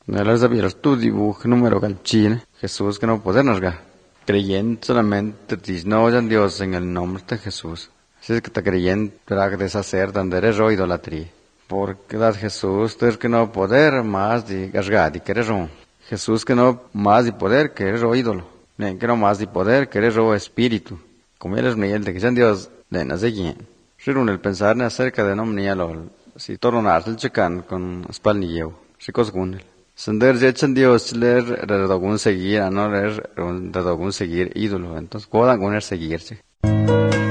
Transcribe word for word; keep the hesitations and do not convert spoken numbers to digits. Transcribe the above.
Nella sabía tu dibujo número calchine, Jesús que no poder narga. Creyendo solamente no en Dios en el nombre de Jesús. Si es que está creyendo para deshacer donde eres ro idolatría. Porque da Jesús, tú es que no poder más de gasgadi que eres ro. Jesús que no más de poder que eres ro ídolo. Nen que no más de poder que eres ro espíritu. Como eres Miguel de que sean Dios, de no sé quién. Rirun el pensar acerca de no mnialo. Si tornarse el checan con espalnillo. Si cos gunel. Sender ya echan Dios leer redogun seguir, a no leer redogun seguir ídolo. Entonces, ¿cómo dan seguirse?